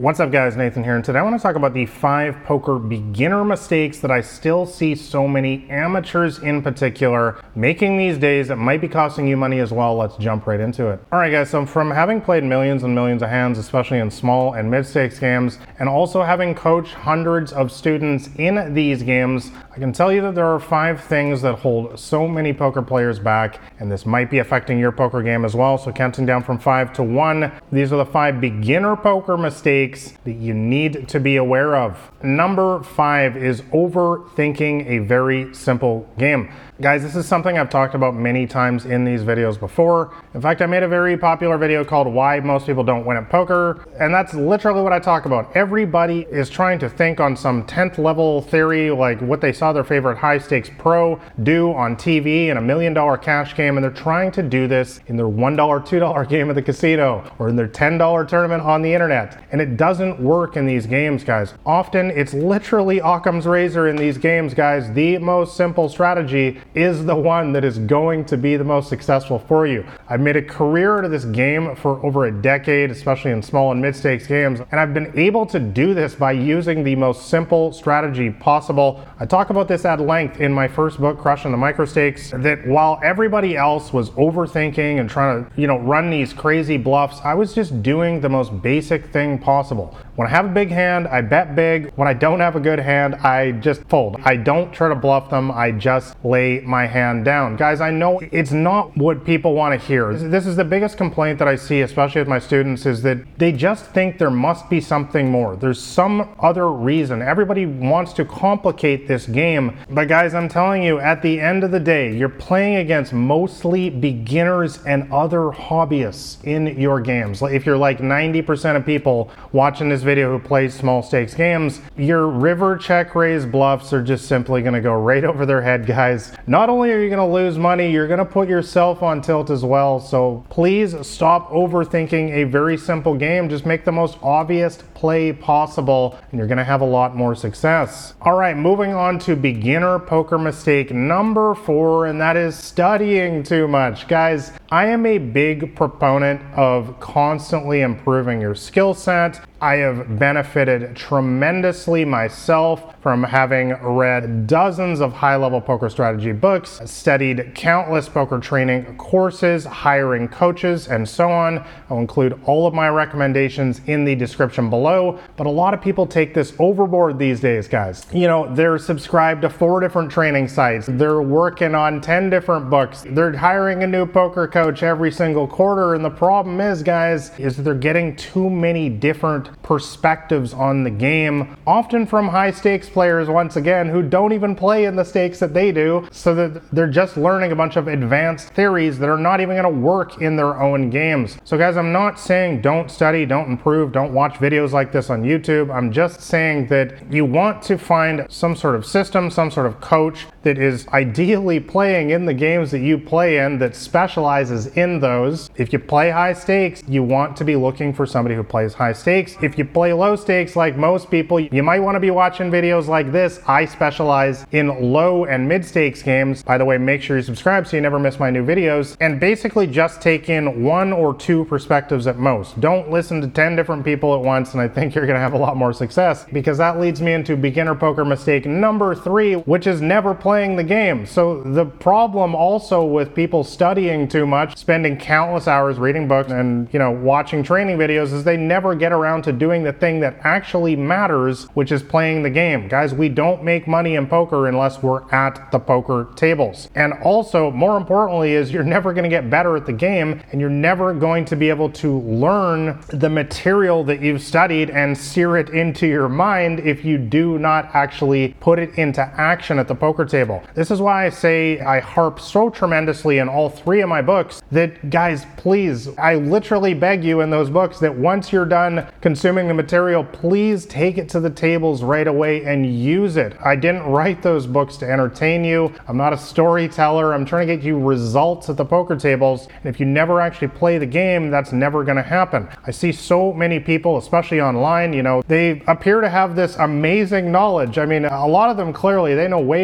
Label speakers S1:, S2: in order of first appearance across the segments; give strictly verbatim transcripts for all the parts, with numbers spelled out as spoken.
S1: What's up guys, Nathan here, and today I want to talk about the five poker beginner mistakes that I still see so many amateurs in particular making these days that might be costing you money as well. Let's jump right into it. Alright guys, so from having played millions and millions of hands, especially in small and mid-stakes games, and also having coached hundreds of students in these games, I can tell you that there are five things that hold so many poker players back, and this might be affecting your poker game as well. So counting down from five to one, these are the five beginner poker mistakes that you need to be aware of. Number five is overthinking a very simple game. Guys, this is something I've talked about many times in these videos before. In fact, I made a very popular video called Why Most People Don't Win at Poker, and that's literally what I talk about. Everybody is trying to think on some tenth level theory, like what they saw their favorite high stakes pro do on T V in a million dollar cash game, and they're trying to do this in their one dollar, two dollar game at the casino, or in their ten dollar tournament on the internet. And it doesn't work in these games, guys. Often it's literally Occam's razor in these games, guys. The most simple strategy is the one that is going to be the most successful for you. I've made a career out of this game for over a decade, especially in small and mid-stakes games, and I've been able to do this by using the most simple strategy possible. I talk about this at length in my first book, Crushing the Micro Stakes, that while everybody else was overthinking and trying to, you know, run these crazy bluffs, I was just doing the most basic thing possible. When I have a big hand, I bet big. When I don't have a good hand, I just fold. I don't try to bluff them, I just lay my hand down. Guys, I know it's not what people want to hear. This is the biggest complaint that I see, especially with my students, is that they just think there must be something more. There's some other reason. Everybody wants to complicate this game. But guys, I'm telling you, at the end of the day, you're playing against mostly beginners and other hobbyists in your games. If you're like ninety percent of people watching this video who plays small stakes games, your river check raise bluffs are just simply going to go right over their head, guys. Not only are you going to lose money, you're going to put yourself on tilt as well. So please stop overthinking a very simple game. Just make the most obvious play possible and you're going to have a lot more success. All right, moving on to beginner poker mistake number four, and that is studying too much. Guys, I am a big proponent of constantly improving your skill set. I have benefited tremendously myself from having read dozens of high-level poker strategy books, studied countless poker training courses, hiring coaches, and so on. I'll include all of my recommendations in the description below, but a lot of people take this overboard these days, guys. You know, they're subscribed to four different training sites. They're working on ten different books. They're hiring a new poker coach every single quarter, and the problem is, guys, is that they're getting too many different perspectives on the game, often from high stakes players, once again, who don't even play in the stakes that they do, so that they're just learning a bunch of advanced theories that are not even going to work in their own games. So guys, I'm not saying don't study, don't improve, don't watch videos like this on YouTube. I'm just saying that you want to find some sort of system, some sort of coach that is ideally playing in the games that you play in, that specializes in those. If you play high stakes, you want to be looking for somebody who plays high stakes. If you play low stakes like most people, you might want to be watching videos like this. I specialize in low and mid stakes games. By the way, make sure you subscribe so you never miss my new videos, and basically just take in one or two perspectives at most. Don't listen to ten different people at once, and I think you're going to have a lot more success, because that leads me into beginner poker mistake number three, which is never playing the game. So the problem also with people studying too much, spending countless hours reading books and, you know, watching training videos, is they never get around to doing the thing that actually matters, which is playing the game. Guys, we don't make money in poker unless we're at the poker tables. And also, more importantly, is you're never going to get better at the game, and you're never going to be able to learn the material that you've studied and sear it into your mind if you do not actually put it into action at the poker table. This is why I say I harp so tremendously in all three of my books that, guys, please, I literally beg you in those books that once you're done consuming the material, please take it to the tables right away and use it. I didn't write those books to entertain you. I'm not a storyteller. I'm trying to get you results at the poker tables. And if you never actually play the game, that's never going to happen. I see so many people, especially online, you know, they appear to have this amazing knowledge. I mean, a lot of them clearly, they know way more about poker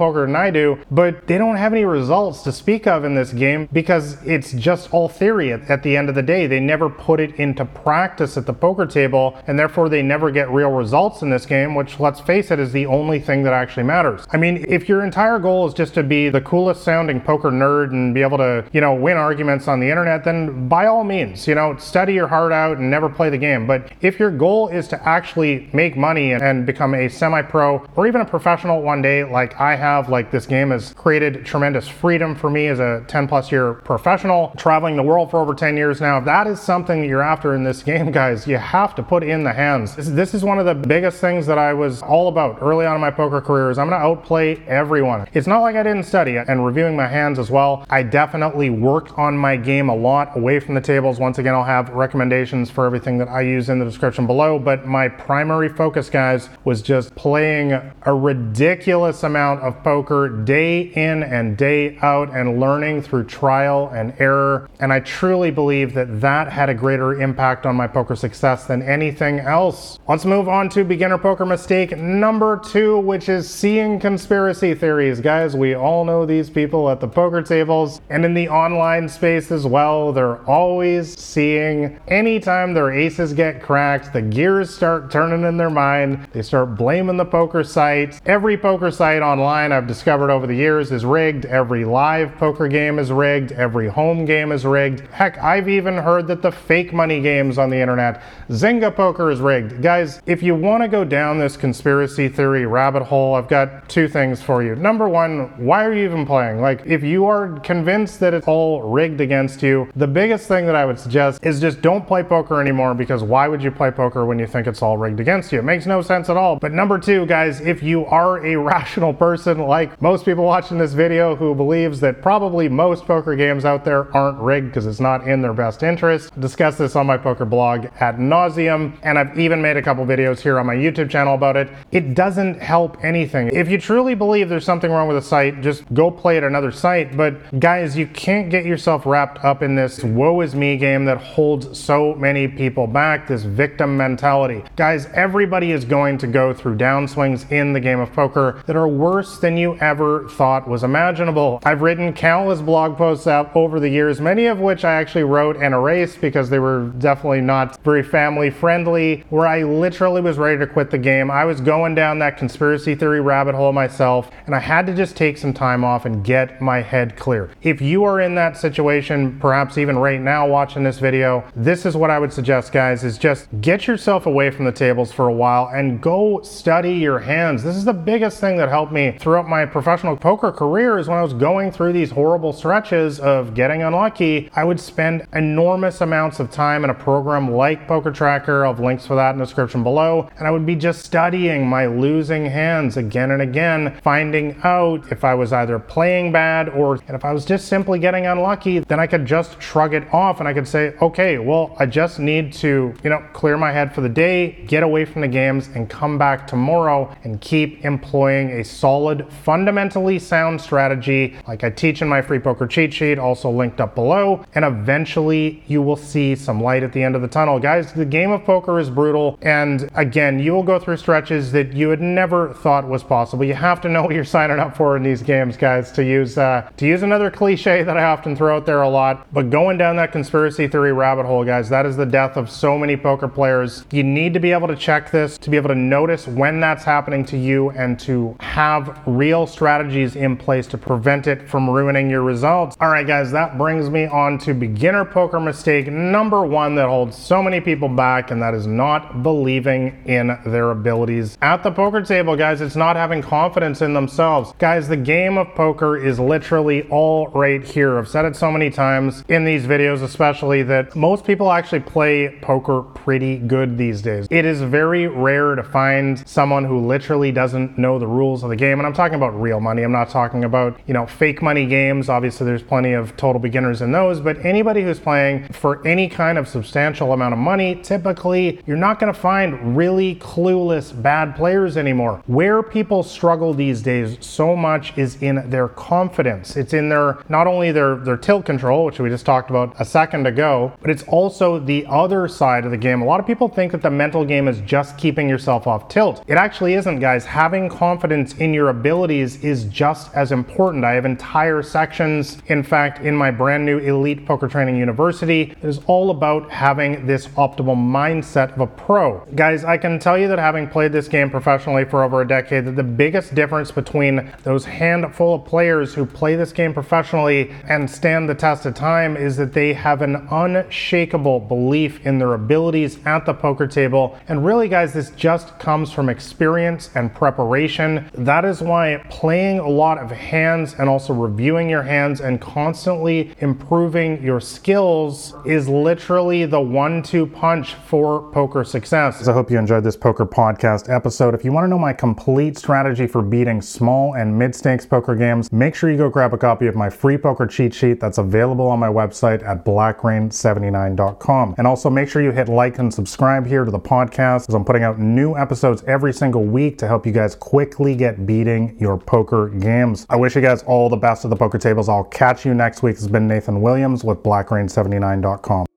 S1: poker than I do, but they don't have any results to speak of in this game because it's just all theory at, at the end of the day. They never put it into practice at the poker table, and therefore they never get real results in this game, which, let's face it, is the only thing that actually matters. I mean, if your entire goal is just to be the coolest sounding poker nerd and be able to, you know, win arguments on the internet, then by all means, you know, study your heart out and never play the game. But if your goal is to actually make money and, and become a semi-pro or even a professional one day, like I have, like this game has created tremendous freedom for me as a ten plus year professional, traveling the world for over ten years now. If that is something that you're after in this game, guys, you have to put in the hands. This, this is one of the biggest things that I was all about early on in my poker career is I'm going to outplay everyone. It's not like I didn't study, and reviewing my hands as well. I definitely worked on my game a lot away from the tables. Once again, I'll have recommendations for everything that I use in the description below, but my primary focus, guys, was just playing a ridiculous amount of poker day in and day out and learning through trial and error. And I truly believe that that had a greater impact on my poker success than anything else. Let's move on to beginner poker mistake number two, which is seeing conspiracy theories. Guys, we all know these people at the poker tables and in the online space as well. They're always seeing, anytime their aces get cracked, the gears start turning in their mind. They start blaming the poker site. Every poker site online I've discovered over the years is rigged. Every live poker game is rigged. Every home game is rigged. Heck, I've even heard that the fake money games on the internet, Zynga Poker, is rigged. Guys, if you want to go down this conspiracy theory rabbit hole, I've got two things for you. Number one, why are you even playing? Like, if you are convinced that it's all rigged against you, the biggest thing that I would suggest is just don't play poker anymore, because why would you play poker when you think it's all rigged against you? It makes no sense at all. But number two, guys, if you are a rational person like most people watching this video who believes that probably most poker games out there aren't rigged because it's not in their best interest, I discuss this on my poker blog ad nauseum, and I've even made a couple videos here on my YouTube channel about it. It doesn't help anything. If you truly believe there's something wrong with a site, just go play at another site. But guys, you can't get yourself wrapped up in this woe is me game that holds so many people back, this victim mentality. Guys, everybody is going to go through downswings in the game of poker that are worse than you ever thought was imaginable. I've written countless blog posts out over the years, many of which I actually wrote and erased because they were definitely not very family friendly, where I literally was ready to quit the game. I was going down that conspiracy theory rabbit hole myself, and I had to just take some time off and get my head clear. If you are in that situation, perhaps even right now watching this video, this is what I would suggest, guys, is just get yourself away from the tables for a while and go study your hands. This is the biggest thing that helped me throughout my professional poker career, is when I was going through these horrible stretches of getting unlucky, I would spend enormous amounts of time in a program like Poker Tracker. I'll have links for that in the description below, and I would be just studying my losing hands again and again, finding out if I was either playing bad or and if I was just simply getting unlucky. Then I could just shrug it off and I could say, okay, well, I just need to, you know, clear my head for the day, get away from the games, and come back tomorrow and keep employing a solid, fundamentally sound strategy like I teach in my free poker cheat sheet, also linked up below, and eventually you will see some light at the end of the tunnel. Guys, the game of poker is brutal, and again, you will go through stretches that you had never thought was possible. You have to know what you're signing up for in these games, guys, to use uh, to use another cliche that I often throw out there a lot. But going down that conspiracy theory rabbit hole, guys, that is the death of so many poker players. You need to be able to check this, to be able to notice when that's happening to you, and to have real strategies in place to prevent it from ruining your results. All right, guys, that brings me on to beginner poker mistake number one that holds so many people back, and that is not believing in their abilities at the poker table. Guys, it's not having confidence in themselves. Guys, the game of poker is literally all right here. I've said it so many times in these videos, especially, that most people actually play poker pretty good these days. It is very rare to find someone who literally doesn't know the rules of the game, and I'm talking about real money. I'm not talking about, you know, fake money games. Obviously, there's plenty of total beginners in those, but anybody who's playing for any kind of substantial amount of money, typically, you're not going to find really clueless bad players anymore. Where people struggle these days so much is in their confidence. It's in their, not only their, their tilt control, which we just talked about a second ago, but it's also the other side of the game. A lot of people think that the mental game is just keeping yourself off tilt. It actually isn't, guys. Having confidence in your ability abilities is just as important. I have entire sections, in fact, in my brand new Elite Poker Training University that is all about having this optimal mindset of a pro. Guys, I can tell you that having played this game professionally for over a decade, that the biggest difference between those handful of players who play this game professionally and stand the test of time is that they have an unshakable belief in their abilities at the poker table. And really, guys, this just comes from experience and preparation. That is why playing a lot of hands and also reviewing your hands and constantly improving your skills is literally the one two punch for poker success. I hope you enjoyed this poker podcast episode. If you want to know my complete strategy for beating small and mid-stakes poker games, make sure you go grab a copy of my free poker cheat sheet that's available on my website at black rain seventy-nine dot com. And also make sure you hit like and subscribe here to the podcast, as I'm putting out new episodes every single week to help you guys quickly get beating your poker games. I wish you guys all the best at the poker tables. I'll catch you next week. This has been Nathan Williams with black rain seventy-nine dot com.